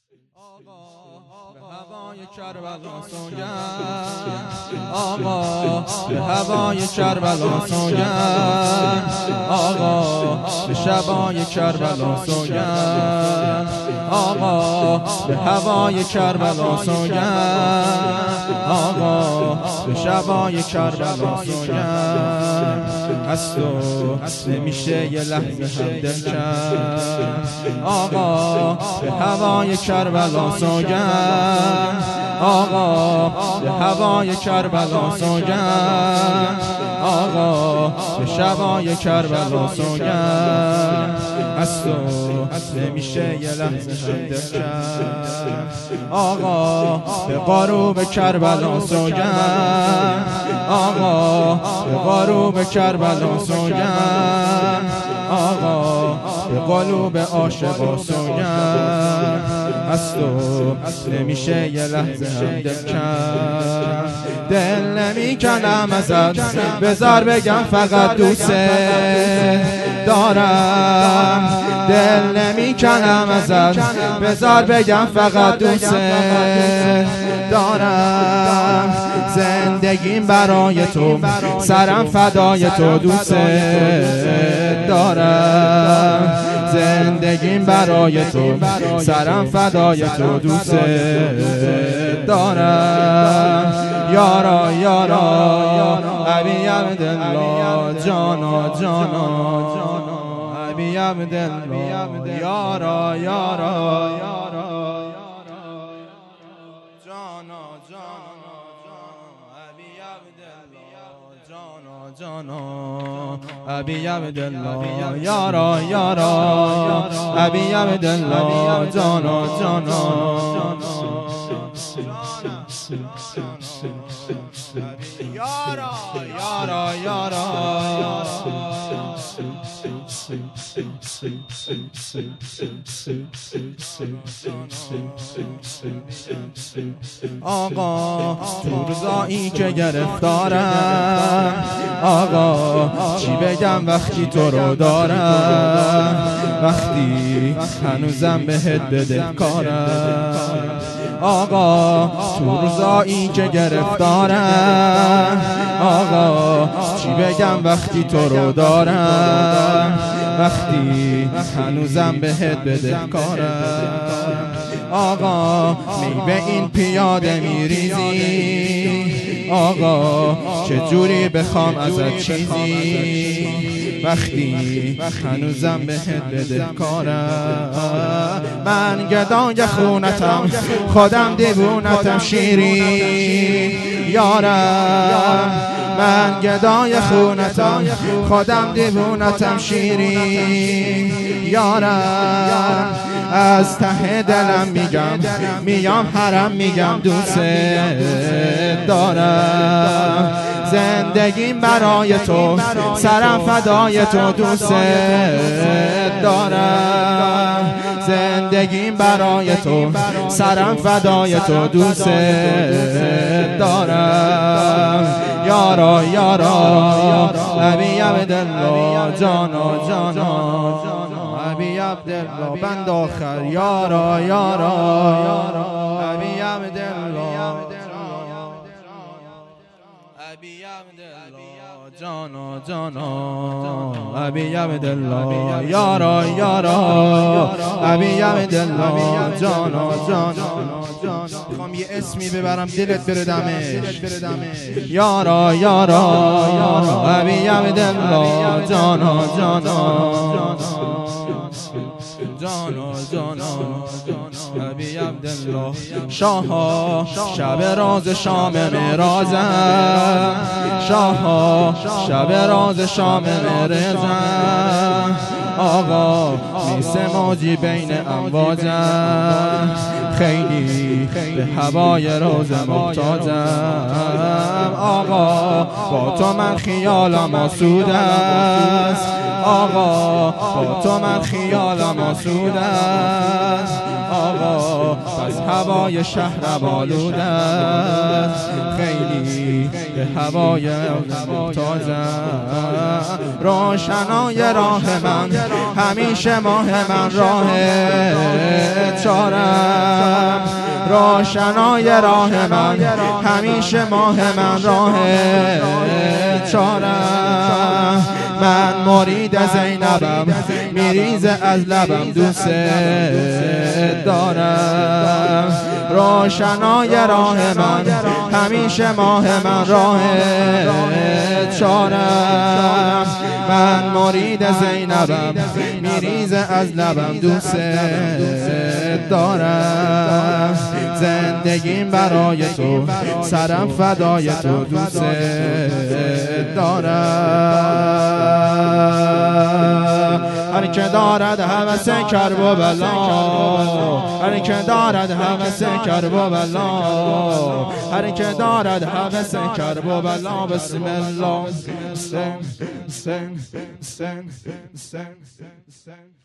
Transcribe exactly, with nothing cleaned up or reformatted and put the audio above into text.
هوای کربلا سوگند آقا، به هوای کربلا سوگند آقا، به شبای کربلا سوگند آقا، به هوای کربلا سوگند آقا، به شبای کربلا سوگند. هست و نمیشه یه لحظه هم دل کرد آقا، به هوای کربلا سوگند آقا، به هوای کربلا سوگند آقا، به شبای کربلا سوگند. هست و نمیشه یه لحظه هم دل کرد آقا، به غروب کربلا سوگند آقا، به غروب کربلا سوگند آقا، به قلوب عاشقا سوگند. هست و نمیشه یه لحظه هم دل کرد. دل نمیکنم ازت، بذار بگم فقط دوست دارم. دل نمیکنم ازت، بذار بگم فقط دوست دارم. زندگیم برای تو، سرم فدای تو، دوست دارم. زندگیم برای تو، سرم فدای تو، دوست دارم. یارا یارا ابی عبدالله، جانا جانا ابی عبدالله، یارا یارا جانا جانا ابی عبدالله، جانا جانا ابی عبدالله، یارا یارا ابی عبدالله، جانا جانا یارا یارا یارا آقا، تو روزایی که گرفتارم آقا، چی بگم وقتی تو رو دارم، وقتی هنوزم بهت بدهکارم آقا. تو روزایی که گرفتارم آقا، چی بگم وقتی تو رو دارم، وقتی هنوزم بهت بدهکارم آقا. میوه این پیاده میریزی آقا، چجوری بخوام ازت چیزی، وقتی هنوزم بهت بدهکارم. من گدای خونتم، خودم دیوونتم شیرین یارم. من گدای خونتم، خودم دیوونتم شیرین یارم. از ته دلم میگم، میام حرم میگم دوست دارم. زندگیم برای تو، سرم فدای تو، دوست دارم. زندگیم برای تو، سرم فدای تو، دوست دارم. یارا یارا ابی عبدالله، جانا جانا ابی عبدالله، بند آخر. یارا یارا ابی عبدالله، ابی عبدالله، جانا جانا ابی عبدالله، یارا یارا ابی عبدالله، جانا جانا. میخوام یه اسمی ببرم دلت بره دمش. یارا یارا ابی عبدالله، جانا جانا جانا جانا ابی عبدالله. شاها شب راز شام معراجم، شاها شب راز شام معراجم آقا. میسه موجی بین امواجم، خیلی به هوای روز محتاجم آقا. با تو من خیالم آسوده است آقا، با تو من خیالم آسوده است آقا. پس هوای شهر آلوده است، خیلی به هوای محتاجم. روشنای راه من، همیشه ماه من راه چارم روشنای راه من، همیشه ماه من راه چارم. من مرید زینبم، میریزه از لبم، دوست دارم. روشنای راه من، همیشه ماه من راه چارم. من مرید زینبم، میریزه از لبم، دوست دارم. زندگیم برای تو، سرم فدای تو، دوست دارم. هر که دارد هوس کرب و بلا، هر که دارد هوس کرب و بلا، هر که دارد هوس کرب و بلا. بسم الله. سن سن سن سن سن